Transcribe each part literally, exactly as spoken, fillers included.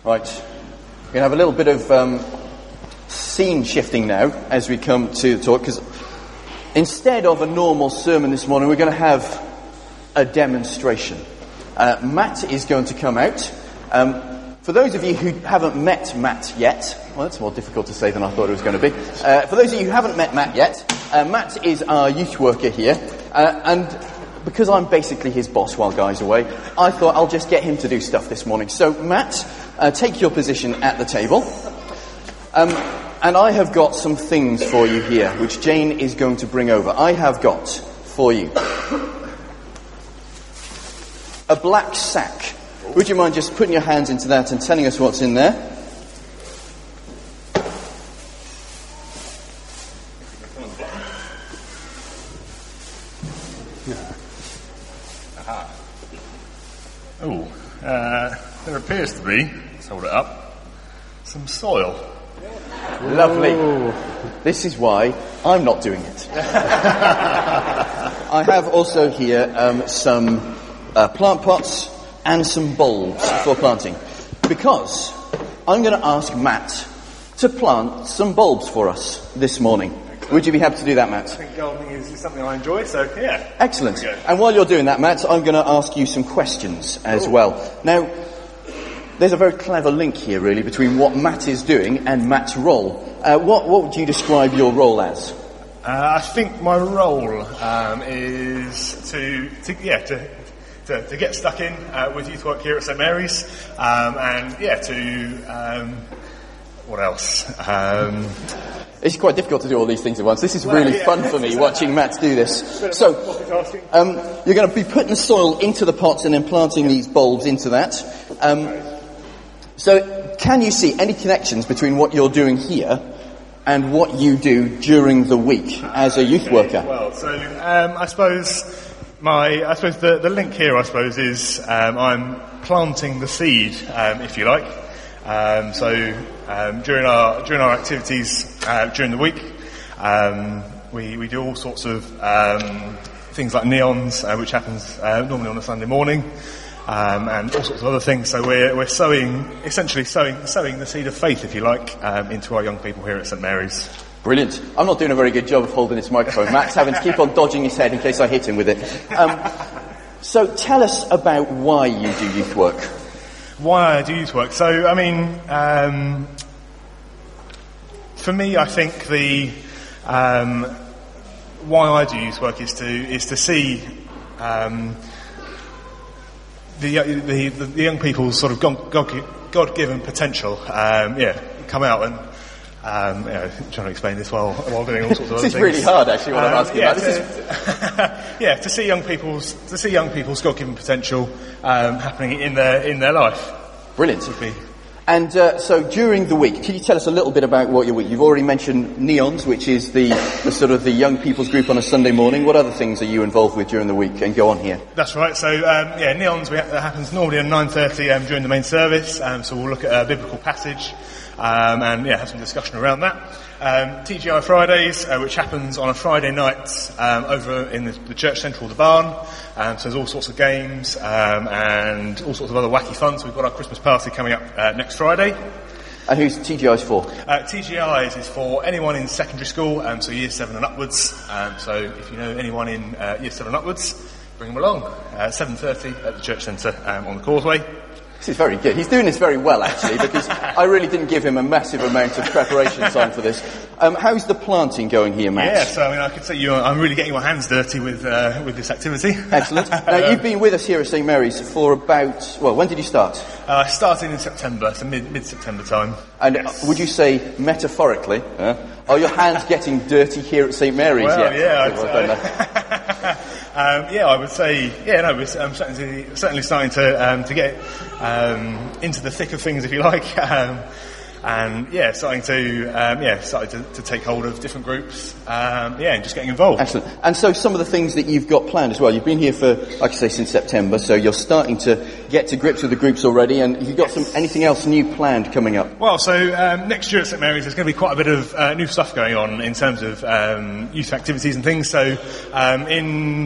Right, we're going to have a little bit of um, scene shifting now as we come to the talk, because instead of a normal sermon this morning, we're going to have a demonstration. Uh, Matt is going to come out. Um, for those of you who haven't met Matt yet, well, that's more difficult to say than I thought it was going to be. Uh, for those of you who haven't met Matt yet, uh, Matt is our youth worker here, uh, and because I'm basically his boss while Guy's away, I thought I'll just get him to do stuff this morning. So, Matt, uh, take your position at the table. Um, and I have got some things for you here, which Jane is going to bring over. I have got for you a black sack. Would you mind just putting your hands into that and telling us what's in there? Oh, uh, there appears to be, let's hold it up, some soil. Lovely. Ooh. This is why I'm not doing it. I have also here um, some uh, plant pots and some bulbs for planting, because I'm going to ask Matt to plant some bulbs for us this morning. Would you be happy to do that, Matt? I think gardening is, is something I enjoy, so yeah. Excellent. And while you're doing that, Matt, I'm going to ask you some questions as Ooh. well. Now, there's a very clever link here, really, between what Matt is doing and Matt's role. Uh, what, what would you describe your role as? Uh, I think my role um, is to, to yeah, to, to to get stuck in uh, with youth work here at St Mary's, um, and yeah, to um, what else? Um, It's quite difficult to do all these things at once. This is well, really yeah, fun for me, watching Matt do this. So, um, you're going to be putting the soil into the pots and then planting these bulbs into that. Um, so, can you see any connections between what you're doing here and what you do during the week as a youth worker? Well, so um, I suppose my, I suppose the, the link here, I suppose, is um, I'm planting the seed, um, if you like. Um, so um, during our during our activities uh, during the week, um, we we do all sorts of um, things like neons, uh, which happens uh, normally on a Sunday morning, um, and all sorts of other things. So we're we're sowing essentially sowing sowing the seed of faith, if you like, um, into our young people here at St Mary's. Brilliant. I'm not doing a very good job of holding this microphone. Matt's having to keep on dodging his head in case I hit him with it. Um, so tell us about why you do youth work. Why I do youth work. So, I mean, um, for me, I think the um, why I do youth work is to is to see um, the, the the young people's sort of God, God given potential, um, yeah, come out and. Um, you know, trying to explain this while while doing all sorts of other things. This is really hard, actually. What um, I'm asking yeah, about. To, this is... yeah, to see young people's to see young people's God-given potential um, happening in their in their life. Brilliant. Would be. And uh, so, during the week, can you tell us a little bit about what your week? You've already mentioned Neons, which is the, the sort of the young people's group on a Sunday morning. What other things are you involved with during the week? And go on here. That's right. So, um, yeah, Neons we ha- that happens normally at nine thirty um, during the main service. Um, so we'll look at a biblical passage. Um, and yeah, have some discussion around that. Um, T G I Fridays, uh, which happens on a Friday night um, over in the, the church central, the barn. Um, so there's all sorts of games um, and all sorts of other wacky fun. So we've got our Christmas party coming up uh, next Friday. And who's T G Is for? Uh, T G Is is for anyone in secondary school, um, so year seven and upwards. Um, so if you know anyone in uh, year seven and upwards, bring them along. Uh, seven thirty at the church centre um, on the Causeway. This is very good. He's doing this very well, actually, because I really didn't give him a massive amount of preparation time for this. Um, how's the planting going here, Matt? Yeah, so I mean, I could say you. I'm really getting my hands dirty with uh, with this activity. Excellent. Now, you've been with us here at St Mary's for about, well, when did you start? Uh, I started in September, so mid mid September time. And yes. Would you say metaphorically, uh, are your hands getting dirty here at St Mary's well, yet? Yeah, I'd, Um, yeah, I would say, yeah, no, we're um, certainly, certainly starting to um, to get um, into the thick of things, if you like, um, and yeah, starting to um, yeah, starting to, to take hold of different groups, um, yeah, and just getting involved. Excellent. And so, some of the things that you've got planned as well. You've been here for, like I say, since September, so you're starting to get to grips with the groups already. And have you got some anything else new planned coming up? Well, so um, next year at St Mary's, there's going to be quite a bit of uh, new stuff going on in terms of um, youth activities and things. So um, in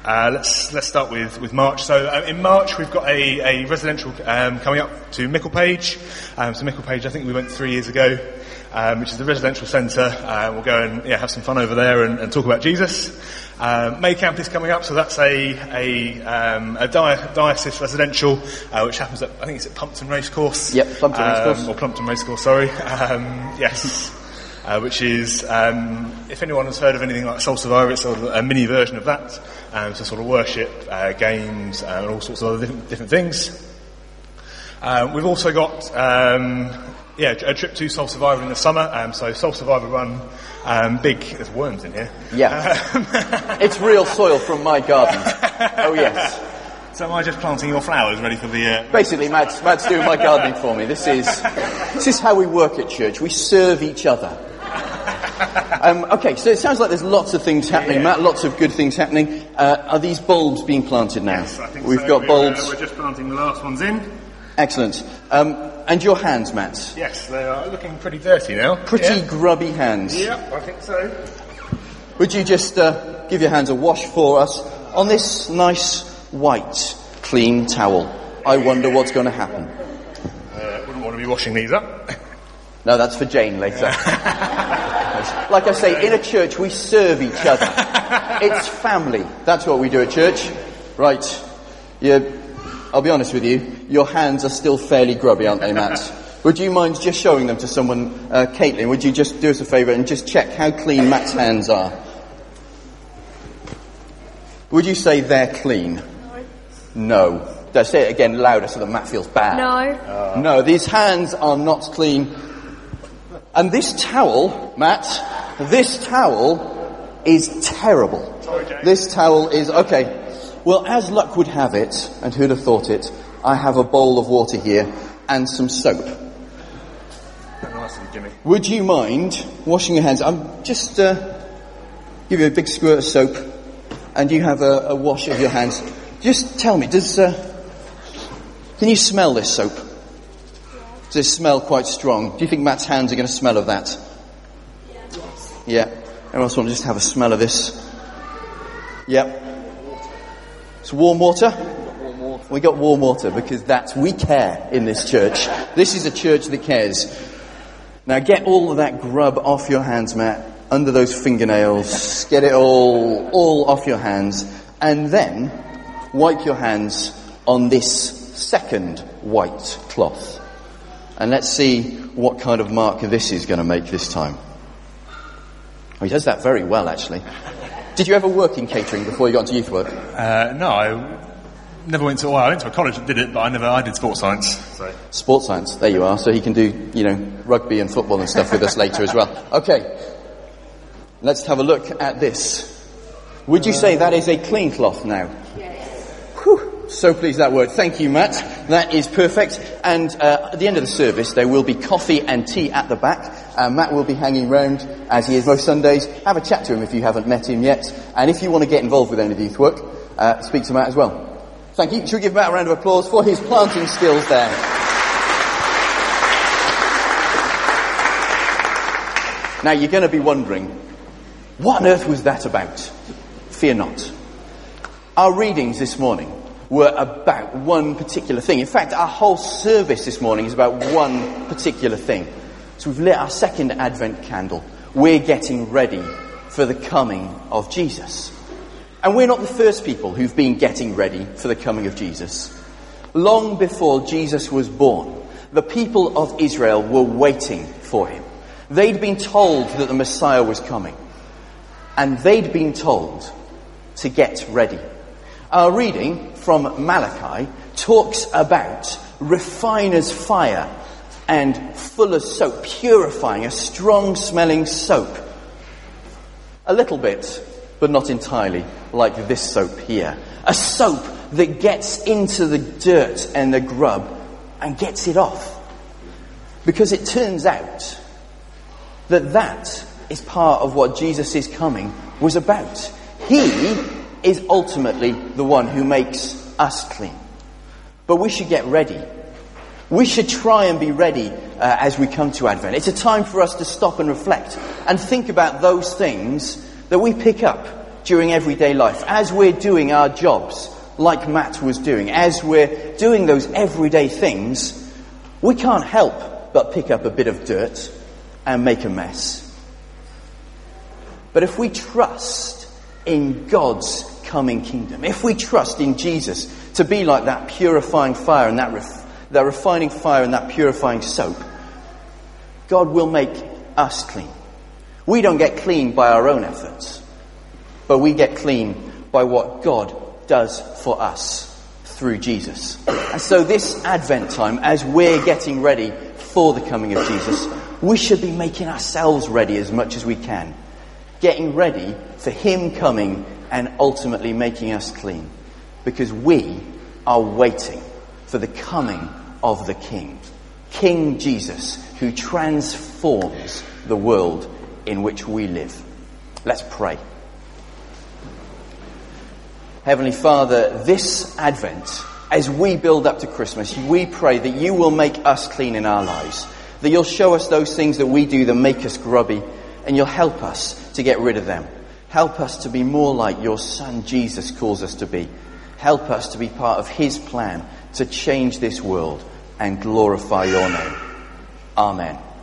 Uh, let's let's start with, with March. So uh, in March we've got a, a residential um, coming up to Micklepage. Um, so Micklepage, I think we went three years ago, um, which is the residential centre. Uh, we'll go and yeah, have some fun over there and, and talk about Jesus. Um, May Camp is coming up, so that's a a, um, a di- diocese residential, uh, which happens at, I think it's at Plumpton Racecourse. Yep, Plumpton um, Racecourse. Or Plumpton Racecourse, sorry. Um, yes. Uh, which is, um, if anyone has heard of anything like Soul Survivor, it's sort of a mini version of that. Um, so sort of worship, uh, games, uh, and all sorts of other different, different things. Uh, we've also got, um, yeah, a trip to Soul Survivor in the summer. Um, so Soul Survivor run, um, big. There's worms in here. Yeah, it's real soil from my garden. Oh yes. So am I just planting your flowers ready for the... Uh, Basically, Matt's, Matt's doing my gardening for me. This is this is how we work at church. We serve each other. Um, okay, so it sounds like there's lots of things happening, yeah, yeah. Matt, lots of good things happening. Uh, are these bulbs being planted now? Yes, I think We've so. got we're, bulbs. Uh, we're just planting the last ones in. Excellent. Um, and your hands, Matt? Yes, they are looking pretty dirty now. Pretty yeah. grubby hands. Yeah, I think so. Would you just uh, give your hands a wash for us on this nice, white, clean towel? I wonder what's going to happen. Uh, wouldn't want to be washing these up. No, that's for Jane later. Like I say, in a church we serve each other. It's family. That's what we do at church. Right. You, I'll be honest with you, your hands are still fairly grubby, aren't they, Matt? Would you mind just showing them to someone? Uh, Caitlin, would you just do us a favour and just check how clean Matt's hands are? Would you say they're clean? No. No. Say it again louder so that Matt feels bad. No. Uh, no, these hands are not clean. And this towel, Matt, this towel is terrible. Sorry, Jane. This towel is, okay, well, as luck would have it, and who'd have thought it, I have a bowl of water here and some soap. Nice of you, Jimmy. Would you mind washing your hands? I'm just uh, give you a big squirt of soap, and you have a, a wash of your hands. Just tell me, does uh, can you smell this soap? Does it smell quite strong? Do you think Matt's hands are going to smell of that? Yes. Yeah. Everyone else want to just have a smell of this? Yep. It's warm water? Warm water. We got warm water because that's, we care in this church. This is a church that cares. Now get all of that grub off your hands, Matt, under those fingernails. Get it all, all off your hands. And then wipe your hands on this second white cloth. And let's see what kind of mark this is going to make this time. Oh, he does that very well, actually. Did you ever work in catering before you got into youth work? Uh, no, I never went to. Well, I went to a college that did it, but I never. I did sports science. So. Sports science. There you are. So he can do, you know, rugby and football and stuff with us later as well. Okay. Let's have a look at this. Would you say that is a clean cloth now? Yes. Whew. So pleased that word. Thank you, Matt. That is perfect. And uh, at the end of the service, there will be coffee and tea at the back. Uh, Matt will be hanging round, as he is most Sundays. Have a chat to him if you haven't met him yet. And if you want to get involved with any of the youth work, uh, speak to Matt as well. Thank you. Should we give Matt a round of applause for his planting skills there? Now, you're going to be wondering, what on earth was that about? Fear not. Our readings this morning were about one particular thing. In fact, our whole service this morning is about one particular thing. So we've lit our second Advent candle. We're getting ready for the coming of Jesus. And we're not the first people who've been getting ready for the coming of Jesus. Long before Jesus was born, the people of Israel were waiting for him. They'd been told that the Messiah was coming. And they'd been told to get ready. Our reading from Malachi talks about refiner's fire and fuller's soap, purifying, a strong-smelling soap. A little bit, but not entirely, like this soap here. A soap that gets into the dirt and the grub and gets it off. Because it turns out that that is part of what Jesus' coming was about. He is ultimately the one who makes us clean. But we should get ready. We should try and be ready uh, as we come to Advent. It's a time for us to stop and reflect and think about those things that we pick up during everyday life, as we're doing our jobs, like Matt was doing, as we're doing those everyday things, we can't help but pick up a bit of dirt and make a mess. But if we trust in God's coming kingdom, if we trust in Jesus to be like that purifying fire and that, ref- that refining fire and that purifying soap, God will make us clean. We don't get clean by our own efforts, but we get clean by what God does for us through Jesus. And so this Advent time, as we're getting ready for the coming of Jesus, we should be making ourselves ready as much as we can. Getting ready for him coming and ultimately making us clean. Because we are waiting for the coming of the King. King Jesus, who transforms the world in which we live. Let's pray. Heavenly Father, this Advent, as we build up to Christmas, we pray that you will make us clean in our lives. That you'll show us those things that we do that make us grubby, and you'll help us to get rid of them. Help us to be more like your Son Jesus calls us to be. Help us to be part of his plan to change this world and glorify your name. Amen.